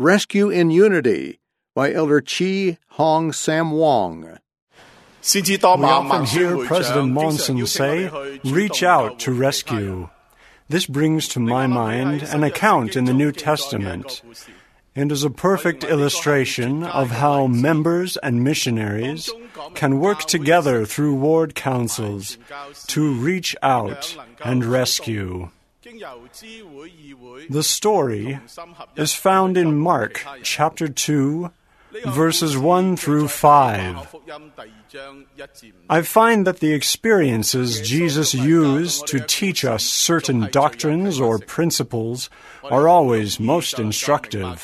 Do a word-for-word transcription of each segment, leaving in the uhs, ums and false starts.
Rescue in Unity by Elder Chi Hong Sam Wong. We often hear President Monson say, "Reach out to rescue." This brings to my mind an account in the New Testament, and is a perfect illustration of how members and missionaries can work together through ward councils to reach out and rescue. The story is found in Mark chapter two, verses one through five. I find that the experiences Jesus used to teach us certain doctrines or principles are always most instructive.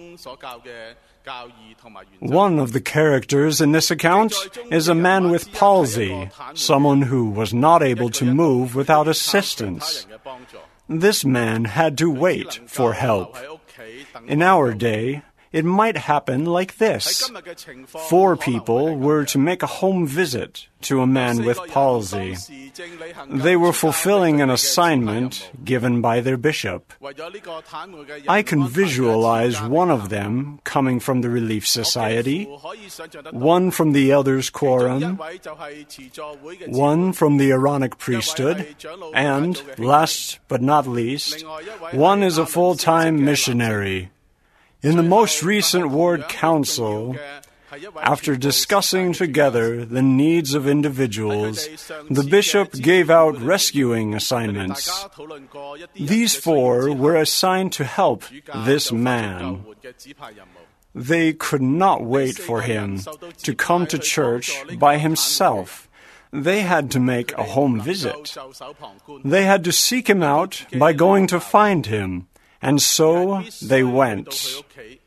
One of the characters in this account is a man with palsy, someone who was not able to move without assistance. This man had to wait for help. In our day, it might happen like this. Four people were to make a home visit to a man with palsy. They were fulfilling an assignment given by their bishop. I can visualize one of them coming from the Relief Society, one from the Elders Quorum, one from the Aaronic priesthood, and, last but not least, one is a full-time missionary. In the most recent ward council, after discussing together the needs of individuals, the bishop gave out rescuing assignments. These four were assigned to help this man. They could not wait for him to come to church by himself. They had to make a home visit. They had to seek him out by going to find him. And so they went.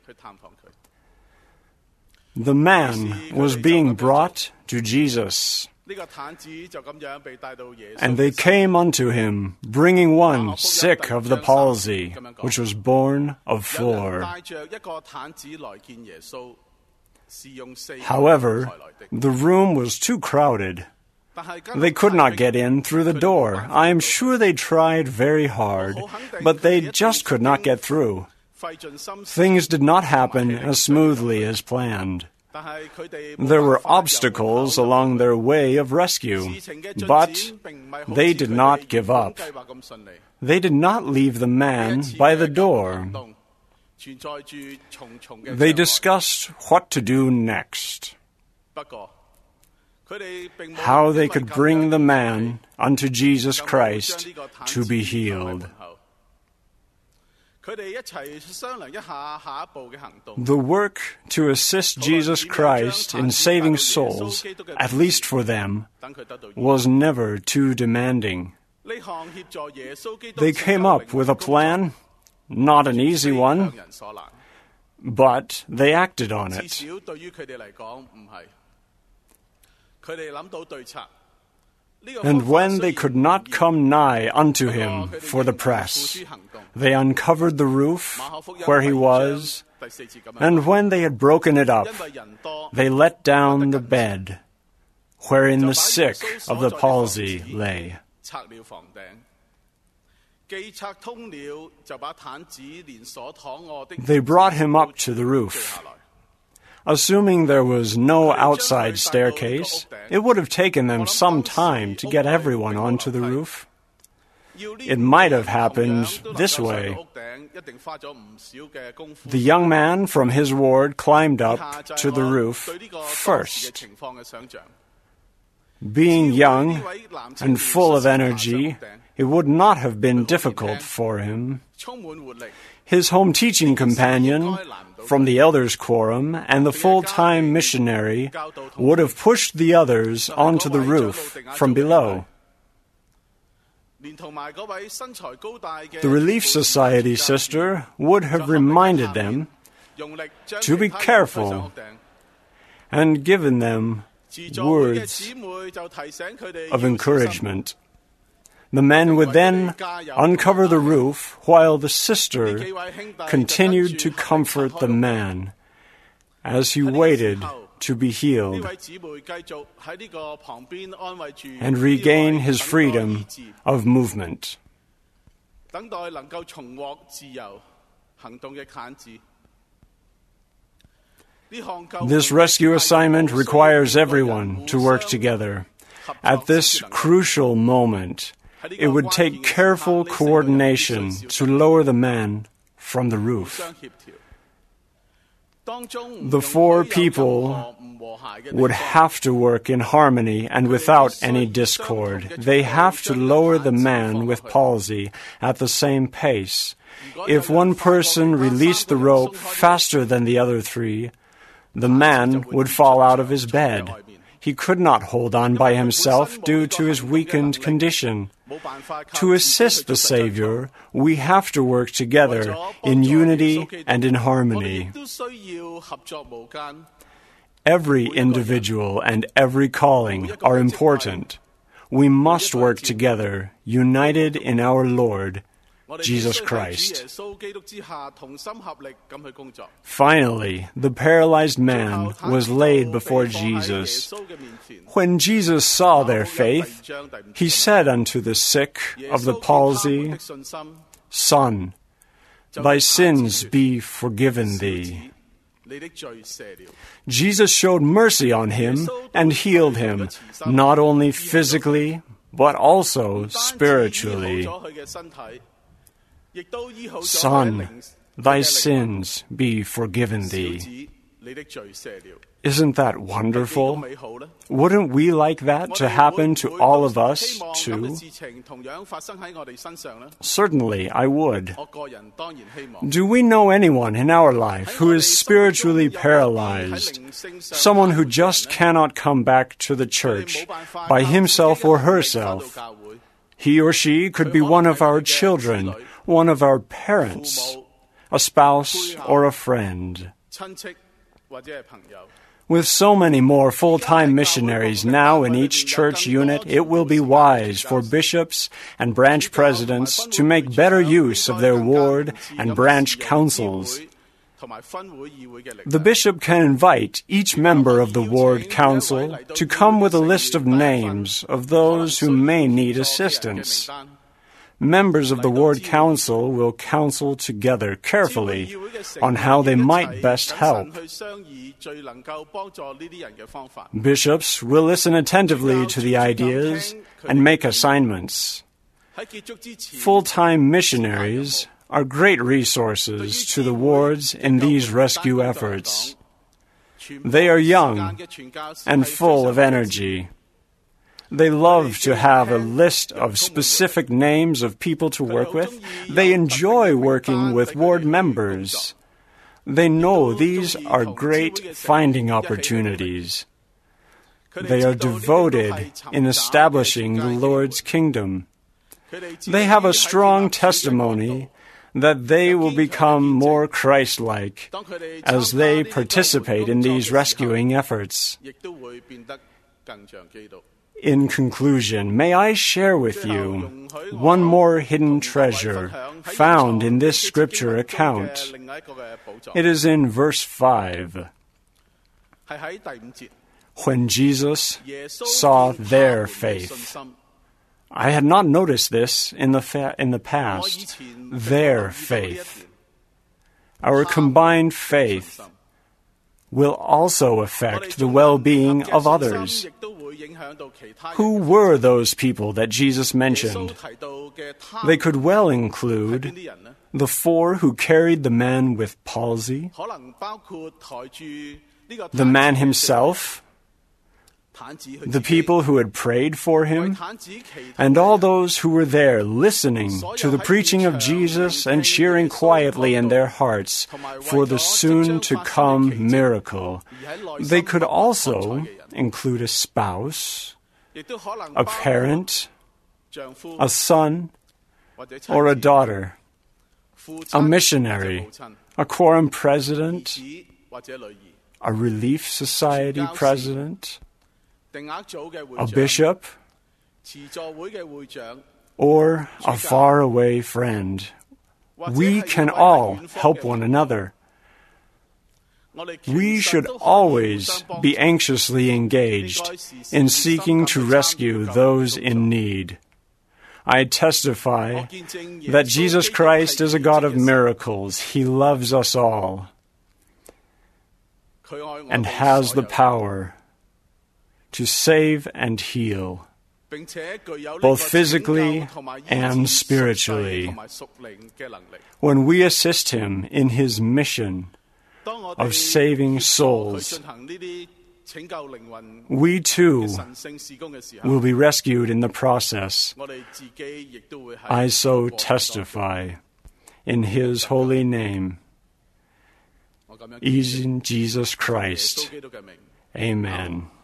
The man was being brought to Jesus. And they came unto him, bringing one sick of the palsy, which was born of four. However, the room was too crowded. They could not get in through the door. I am sure they tried very hard, but they just could not get through. Things did not happen as smoothly as planned. There were obstacles along their way of rescue, but they did not give up. They did not leave the man by the door. They discussed what to do next. How they could bring the man unto Jesus Christ to be healed. The work to assist Jesus Christ in saving souls, at least for them, was never too demanding. They came up with a plan, not an easy one, but they acted on it. And when they could not come nigh unto him for the press, they uncovered the roof where he was, and when they had broken it up, they let down the bed wherein the sick of the palsy lay. They brought him up to the roof. Assuming there was no outside staircase, it would have taken them some time to get everyone onto the roof. It might have happened this way. The young man from his ward climbed up to the roof first. Being young and full of energy, it would not have been difficult for him. His home teaching companion from the Elders Quorum and the full-time missionary would have pushed the others onto the roof from below. The Relief Society sister would have reminded them to be careful and given them words of encouragement. The men would then uncover the roof while the sister continued to comfort the man as he waited to be healed and regain his freedom of movement. This rescue assignment requires everyone to work together. At this crucial moment, it would take careful coordination to lower the man from the roof. The four people would have to work in harmony and without any discord. They have to lower the man with palsy at the same pace. If one person released the rope faster than the other three, the man would fall out of his bed. He could not hold on by himself due to his weakened condition. To assist the Savior, we have to work together in unity and in harmony. Every individual and every calling are important. We must work together, united in our Lord, Jesus Christ. Finally, the paralyzed man was laid before Jesus. When Jesus saw their faith, he said unto the sick of the palsy, "Son, thy sins be forgiven thee." Jesus showed mercy on him and healed him, not only physically, but also spiritually. "Son, thy sins be forgiven thee." Isn't that wonderful? Wouldn't we like that to happen to all of us, too? Certainly, I would. Do we know anyone in our life who is spiritually paralyzed? Someone who just cannot come back to the church by himself or herself? He or she could be one of our children, one of our parents, a spouse, or a friend. With so many more full-time missionaries now in each church unit, it will be wise for bishops and branch presidents to make better use of their ward and branch councils. The bishop can invite each member of the ward council to come with a list of names of those who may need assistance. Members of the ward council will counsel together carefully on how they might best help. Bishops will listen attentively to the ideas and make assignments. Full-time missionaries are great resources to the wards in these rescue efforts. They are young and full of energy. They love to have a list of specific names of people to work with. They enjoy working with ward members. They know these are great finding opportunities. They are devoted in establishing the Lord's kingdom. They have a strong testimony that they will become more Christ-like as they participate in these rescuing efforts. In conclusion, may I share with you one more hidden treasure found in this scripture account. It is in verse five. When Jesus saw their faith. I had not noticed this in the fa- in the past. Their faith. Our combined faith will also affect the well-being of others. Who were those people that Jesus mentioned? They could well include the four who carried the man with palsy, the man himself, the people who had prayed for him, and all those who were there listening to the preaching of Jesus and cheering quietly in their hearts for the soon-to-come miracle. They could also include a spouse, a parent, a son, or a daughter, a missionary, a quorum president, a relief society president, a bishop, or a faraway friend. We can all help one another. We should always be anxiously engaged in seeking to rescue those in need. I testify that Jesus Christ is a God of miracles. He loves us all. and has the power to save and heal, both physically and spiritually. When we assist him in his mission of saving souls, we too will be rescued in the process. I so testify in his holy name, in Jesus Christ. Amen.